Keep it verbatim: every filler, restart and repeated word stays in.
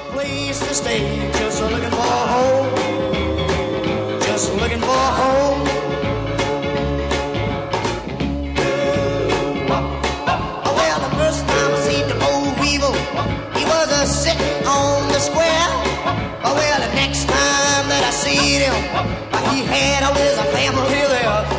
place to stay, just looking for a home, just looking for a home. Well, the first time I seen the old Weevil, he was a sitting on the square. Well, the next time that I seen him, he had all his family there.